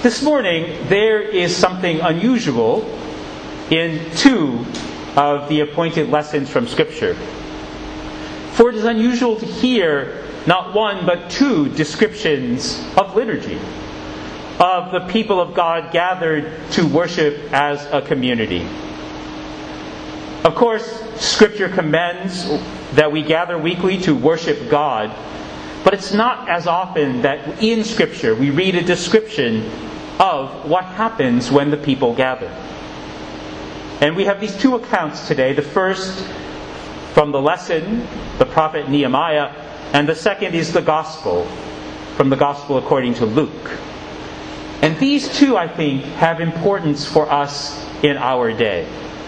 This morning, there is something unusual in two of the appointed lessons from Scripture. For it is unusual to hear not one but two descriptions of liturgy, of the people of God gathered to worship as a community. Of course, Scripture commends that we gather weekly to worship God, but it's not as often that in Scripture we read a description of what happens when the people gather. And we have these two accounts today. The first from the lesson, the prophet Nehemiah, and the second is the Gospel, from the Gospel according to Luke. And these two, I think, have importance for us in our day.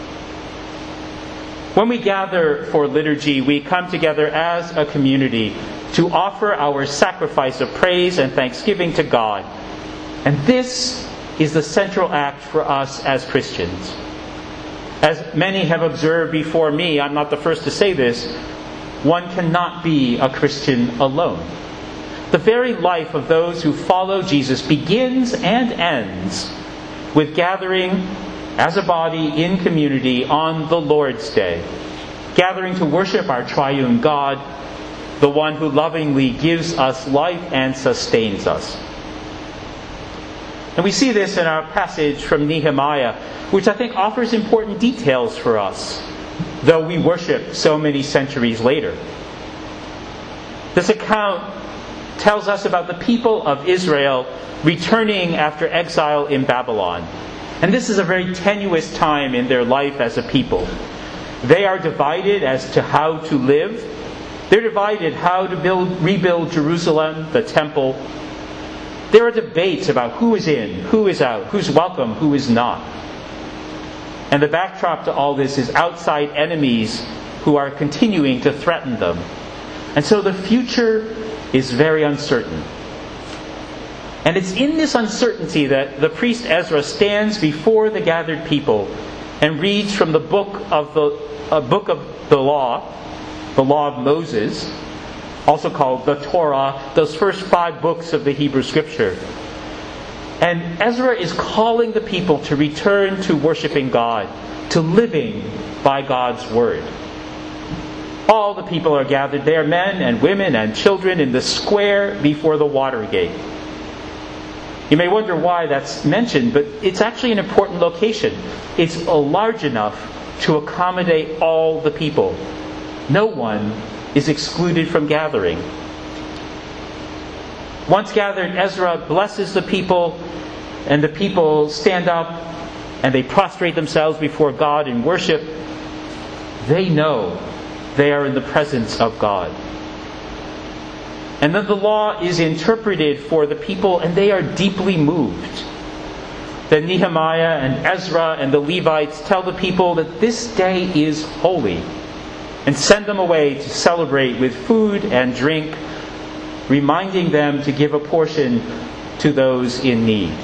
When we gather for liturgy, we come together as a community to offer our sacrifice of praise and thanksgiving to God. And this is the central act for us as Christians. As many have observed before me, I'm not the first to say this, one cannot be a Christian alone. The very life of those who follow Jesus begins and ends with gathering as a body in community on the Lord's Day, gathering to worship our triune God, the one who lovingly gives us life and sustains us. And we see this in our passage from Nehemiah, which I think offers important details for us, though we worship so many centuries later. This account tells us about the people of Israel returning after exile in Babylon. And this is a very tenuous time in their life as a people. They are divided as to how to live. They're divided how to rebuild Jerusalem, the temple. There are debates about who is in, who is out, who's welcome, who is not. And the backdrop to all this is outside enemies who are continuing to threaten them. And so the future is very uncertain. And it's in this uncertainty that the priest Ezra stands before the gathered people and reads from the book of the law of Moses, also called the Torah, those first 5 books of the Hebrew Scripture. And Ezra is calling the people to return to worshiping God, to living by God's Word. All the people are gathered there, men and women and children, in the square before the water gate. You may wonder why that's mentioned, but it's actually an important location. It's large enough to accommodate all the people. No one is excluded from gathering. Once gathered, Ezra blesses the people, and the people stand up and they prostrate themselves before God in worship. They know they are in the presence of God. And then the law is interpreted for the people, and they are deeply moved. Then Nehemiah and Ezra and the Levites tell the people that this day is holy, and send them away to celebrate with food and drink, reminding them to give a portion to those in need.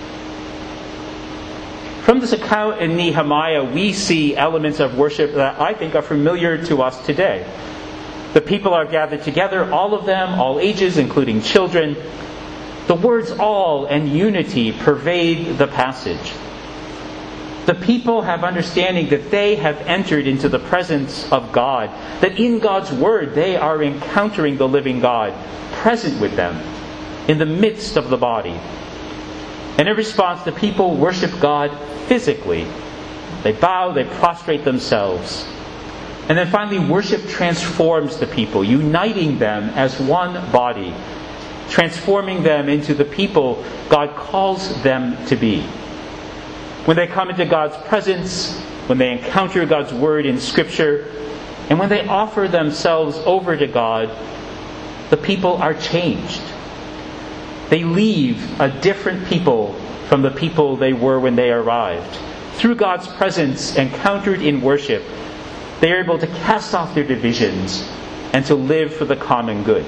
From this account in Nehemiah, we see elements of worship that I think are familiar to us today. The people are gathered together, all of them, all ages, including children. The words all and unity pervade the passage. The people have understanding that they have entered into the presence of God, that in God's Word they are encountering the living God, present with them, in the midst of the body. And in response, the people worship God physically. They bow, they prostrate themselves. And then finally, worship transforms the people, uniting them as one body, transforming them into the people God calls them to be. When they come into God's presence, when they encounter God's Word in Scripture, and when they offer themselves over to God, the people are changed. They leave a different people from the people they were when they arrived. Through God's presence encountered in worship, they are able to cast off their divisions and to live for the common good.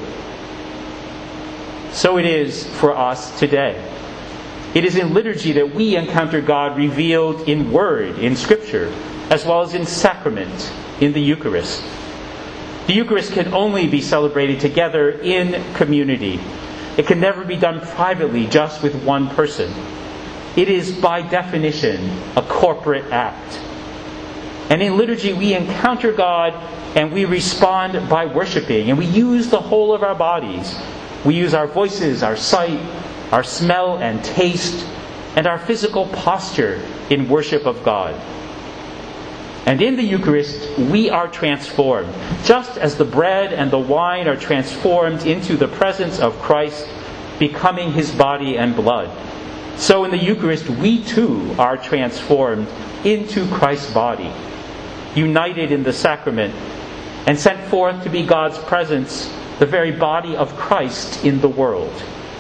So it is for us today. It is in liturgy that we encounter God revealed in Word, in Scripture, as well as in sacrament, in the Eucharist. The Eucharist can only be celebrated together in community. it can never be done privately, just with one person. It is, by definition, a corporate act. And in liturgy, we encounter God and we respond by worshiping. And we use the whole of our bodies. We use our voices, our sight, our smell and taste, and our physical posture in worship of God. And in the Eucharist, we are transformed. Just as the bread and the wine are transformed into the presence of Christ, becoming His body and blood, so in the Eucharist, we too are transformed into Christ's body, united in the sacrament, and sent forth to be God's presence, the very body of Christ in the world.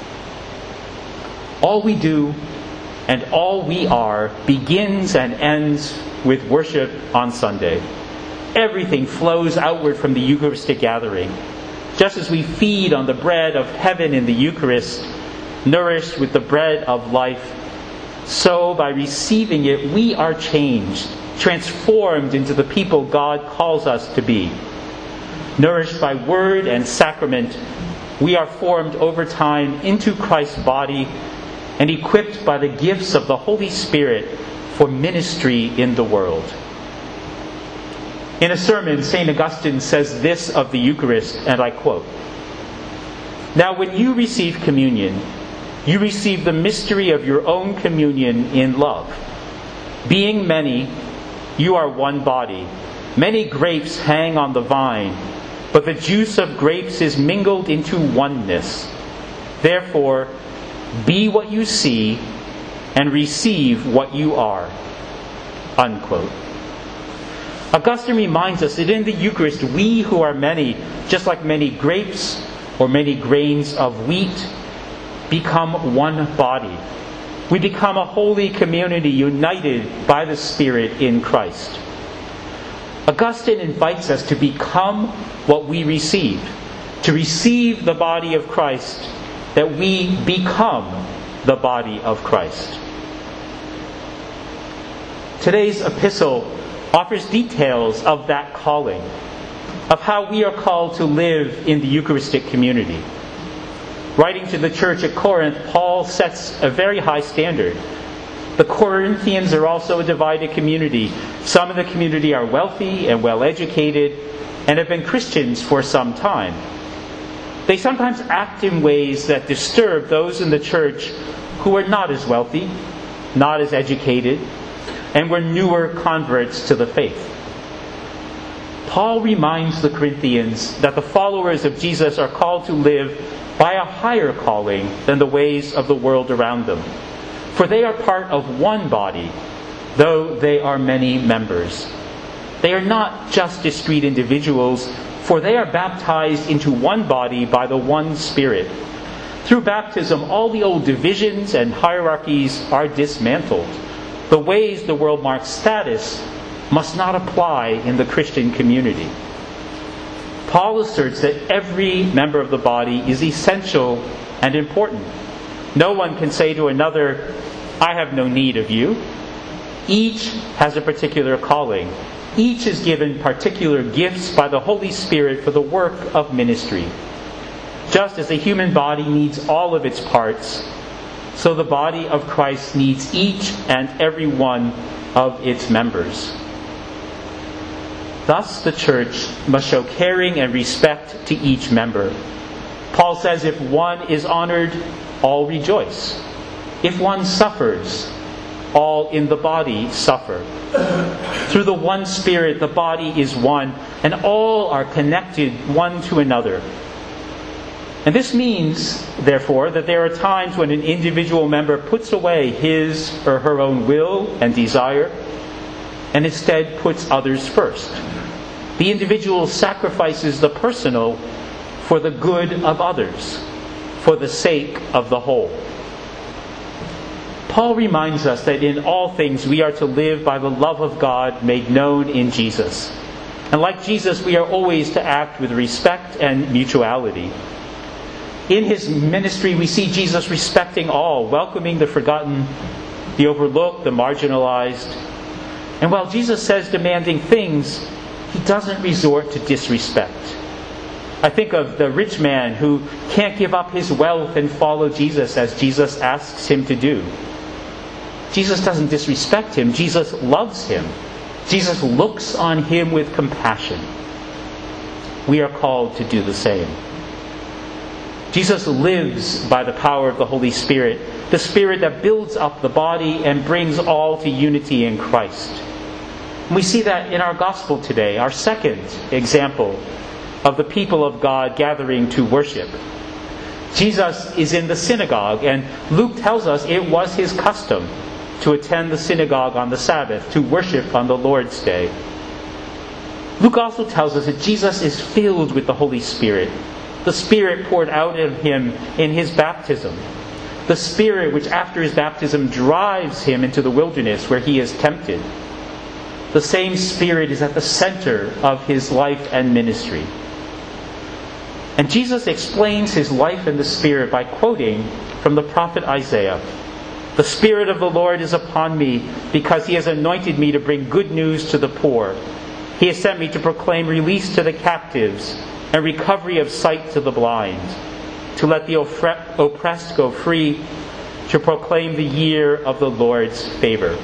All we do and all we are begins and ends with worship on Sunday. Everything flows outward from the Eucharistic gathering. Just as we feed on the bread of heaven in the Eucharist, nourished with the bread of life, so by receiving it we are changed, transformed into the people God calls us to be. Nourished by word and sacrament, we are formed over time into Christ's body and equipped by the gifts of the Holy Spirit for ministry in the world. In a sermon, St. Augustine says this of the Eucharist, and I quote, "Now when you receive communion, you receive the mystery of your own communion in love. Being many, you are one body. Many grapes hang on the vine, but the juice of grapes is mingled into oneness. Therefore, be what you see and receive what you are." Unquote. Augustine reminds us that in the Eucharist, we who are many, just like many grapes or many grains of wheat, become one body. We become a holy community united by the Spirit in Christ. Augustine invites us to become what we receive, to receive the body of Christ, that we become the body of Christ. Today's epistle offers details of that calling, of how we are called to live in the Eucharistic community. Writing to the church at Corinth, Paul sets a very high standard. The Corinthians are also a divided community. Some in the community are wealthy and well-educated and have been Christians for some time. They sometimes act in ways that disturb those in the church who are not as wealthy, not as educated, and were newer converts to the faith. Paul reminds the Corinthians that the followers of Jesus are called to live by a higher calling than the ways of the world around them. For they are part of one body, though they are many members. They are not just discrete individuals, for they are baptized into one body by the one Spirit. Through baptism, all the old divisions and hierarchies are dismantled. The ways the world marks status must not apply in the Christian community. Paul asserts that every member of the body is essential and important. No one can say to another, "I have no need of you." Each has a particular calling. Each is given particular gifts by the Holy Spirit for the work of ministry. Just as the human body needs all of its parts, so the body of Christ needs each and every one of its members. Thus, the church must show caring and respect to each member. Paul says, if one is honored, all rejoice. If one suffers, all in the body suffer. Through the one Spirit, the body is one, and all are connected one to another. And this means, therefore, that there are times when an individual member puts away his or her own will and desire, and instead puts others first. The individual sacrifices the personal for the good of others, for the sake of the whole. Paul reminds us that in all things we are to live by the love of God made known in Jesus. And like Jesus, we are always to act with respect and mutuality. In his ministry, we see Jesus respecting all, welcoming the forgotten, the overlooked, the marginalized. And while Jesus says demanding things, he doesn't resort to disrespect. I think of the rich man who can't give up his wealth and follow Jesus as Jesus asks him to do. Jesus doesn't disrespect him. Jesus loves him. Jesus looks on him with compassion. We are called to do the same. Jesus lives by the power of the Holy Spirit, the Spirit that builds up the body and brings all to unity in Christ. And we see that in our gospel today, our second example of the people of God gathering to worship. Jesus is in the synagogue, and Luke tells us it was his custom to attend the synagogue on the Sabbath, to worship on the Lord's Day. Luke also tells us that Jesus is filled with the Holy Spirit. The Spirit poured out of him in his baptism. The Spirit which after his baptism drives him into the wilderness where he is tempted. The same Spirit is at the center of his life and ministry. And Jesus explains his life in the Spirit by quoting from the prophet Isaiah. The Spirit of the Lord is upon me, because he has anointed me to bring good news to the poor. He has sent me to proclaim release to the captives and recovery of sight to the blind, to let the oppressed go free, to proclaim the year of the Lord's favor.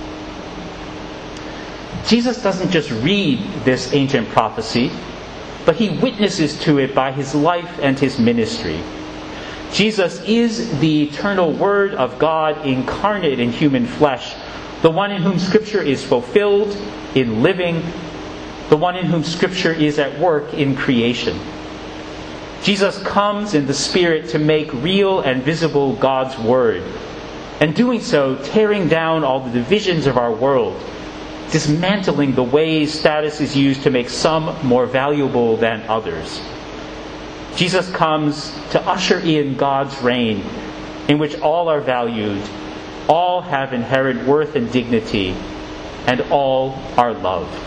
Jesus doesn't just read this ancient prophecy, but he witnesses to it by his life and his ministry. Jesus is the eternal Word of God incarnate in human flesh, the one in whom Scripture is fulfilled in living, the one in whom Scripture is at work in creation. Jesus comes in the Spirit to make real and visible God's Word, and doing so, tearing down all the divisions of our world, dismantling the ways status is used to make some more valuable than others. Jesus comes to usher in God's reign, in which all are valued, all have inherent worth and dignity, and all are loved.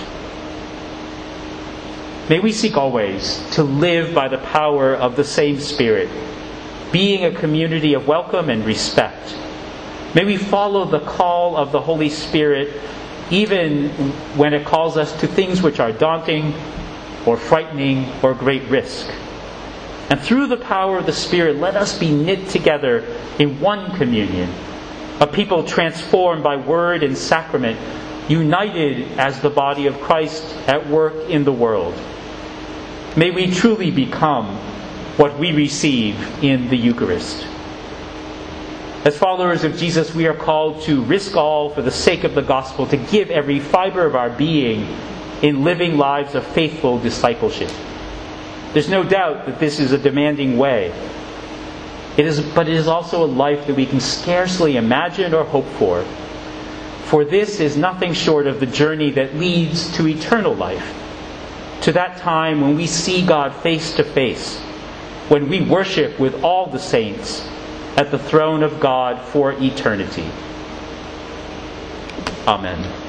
May we seek always to live by the power of the same Spirit, being a community of welcome and respect. May we follow the call of the Holy Spirit even when it calls us to things which are daunting or frightening or great risk. And through the power of the Spirit, let us be knit together in one communion, a people transformed by word and sacrament, united as the body of Christ at work in the world. May we truly become what we receive in the Eucharist. As followers of Jesus, we are called to risk all for the sake of the gospel, to give every fiber of our being in living lives of faithful discipleship. There's no doubt that this is a demanding way. But it is also a life that we can scarcely imagine or hope for. For this is nothing short of the journey that leads to eternal life, to that time when we see God face to face, when we worship with all the saints at the throne of God for eternity. Amen.